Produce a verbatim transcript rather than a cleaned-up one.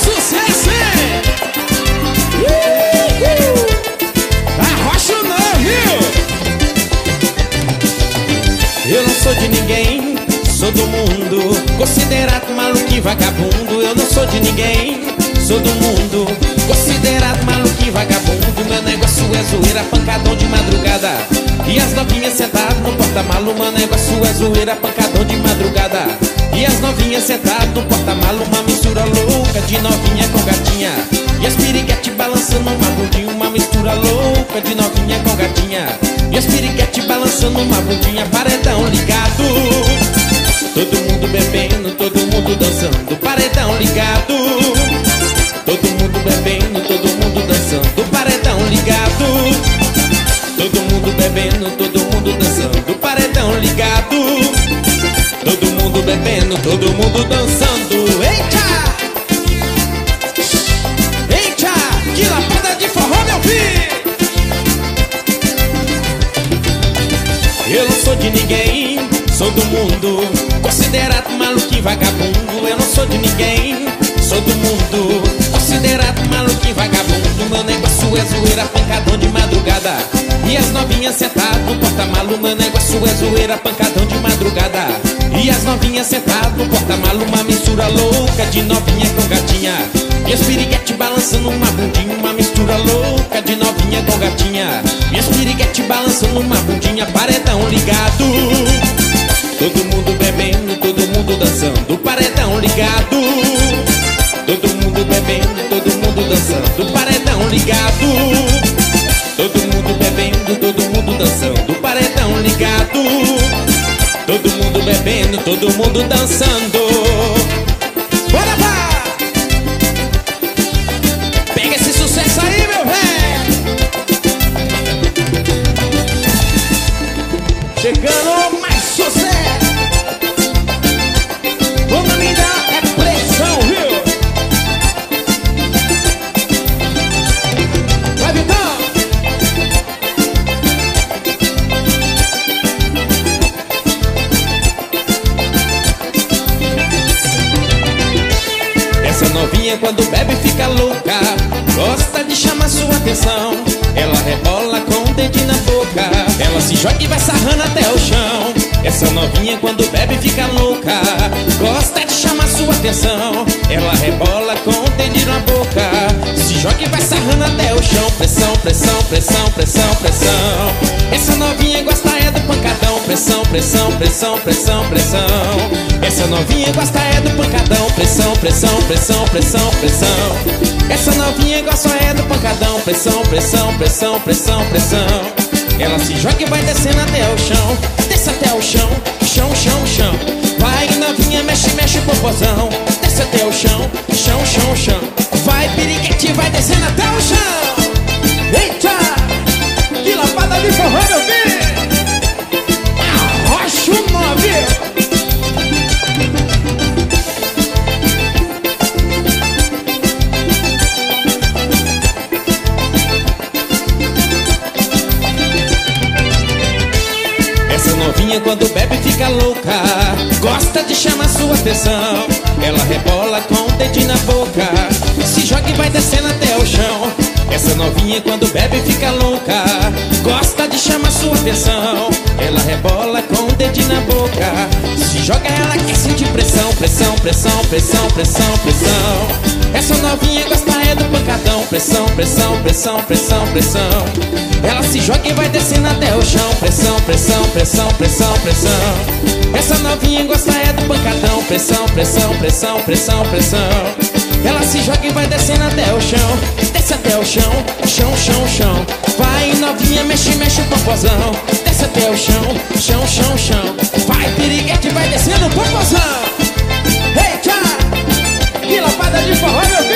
sucesso, hein? Uhul. Arrocha o não, viu? Eu não sou de ninguém, sou do mundo, considerado maluco e vagabundo. Eu não sou de ninguém, sou do mundo, considerado maluco e vagabundo. Meu negócio é zoeira, pancadão de madrugada, e as novinhas sentadas no porta-malas. Meu negócio é zoeira, pancadão de madrugada, e as novinhas sentadas no porta-malas. Uma mistura louca de novinha com gatinha, e as piriguete balançando uma bundinha. Uma mistura louca de novinha com gatinha, e as piriguete balançando uma bundinha. Paredão ligado, todo mundo bebendo, todo mundo dançando. Paredão ligado, todo mundo bebendo, todo mundo dançando. Paredão ligado, todo mundo bebendo, todo mundo dançando. Paredão ligado, todo mundo bebendo, todo mundo dançando. Eita! Eita! Que lapada de forró, meu filho! Eu não sou de ninguém, sou do mundo, considerado maluco e vagabundo. Eu não sou de ninguém, sou do mundo, considerado maluco e vagabundo. Meu negócio é zoeira, pancadão de madrugada, e as novinhas sentadas no porta-malas. Meu negócio é zoeira, pancadão de madrugada, e as novinhas sentadas no porta-malas. Uma mistura louca de novinha com gatinha, e as piriguete balançando uma bundinha. Uma mistura louca de novinha com gatinha, e as piriguete balançando uma bundinha. Paredão ligado, todo mundo bebendo, todo mundo dançando. Paredão ligado, todo mundo bebendo, todo mundo dançando. Paredão ligado, todo mundo bebendo, todo mundo dançando. Paredão ligado, todo mundo bebendo, todo mundo dançando. Bora lá! Pega esse sucesso aí, meu velho! Chegando mais sucesso! Vamos me dar é pressão, viu? Vai, Vitão! Essa novinha quando bebe fica louca, gosta de chamar sua atenção. Ela rebola com o dedinho na boca, ela se joga e vai sarrando até o chão. Essa novinha quando bebe fica louca, gosta de chamar sua atenção. Ela rebola com o dedinho na boca, se joga e vai sarrando até o chão. Pressão, pressão, pressão, pressão, pressão. Essa novinha gosta é do pancadão. Pressão, pressão, pressão, pressão, pressão. Essa novinha gosta é do pancadão. Pressão, pressão, pressão, pressão, pressão. Essa novinha gosta é do pancadão. Pressão, pressão, pressão, pressão, pressão. Ela se joga e vai descendo até o chão. Desce até o chão, chão, chão, chão. Vai novinha, mexe, mexe o popozão. Desce até o chão, chão, chão, chão. Vai piriguete, vai descendo até o chão. Eita! Que lapada de forró, meu filho! Arrocha o nove! Essa novinha quando bebe fica louca, gosta de chamar sua atenção. Ela rebola com o dedinho na boca, se joga e vai descendo até o chão. Essa novinha quando bebe fica louca, gosta de chamar sua atenção. Ela rebola com o dedinho na boca, se joga ela quer sentir pressão. Pressão, pressão, pressão, pressão, pressão. Essa novinha gosta é do pancadão. Pressão, pressão, pressão, pressão, pressão. Ela se joga e vai descendo até o chão. Pressão, pressão, pressão, pressão, pressão. Essa novinha gosta é do pancadão. Pressão, pressão, pressão, pressão, pressão. Ela se joga e vai descendo até o chão. Desce até o chão, chão, chão, chão. Vai novinha, mexe, mexe o popozão. Desce até o chão, chão, chão, chão. Vai piriguete, vai descendo o popozão. Eita! Que lapada de forró, meu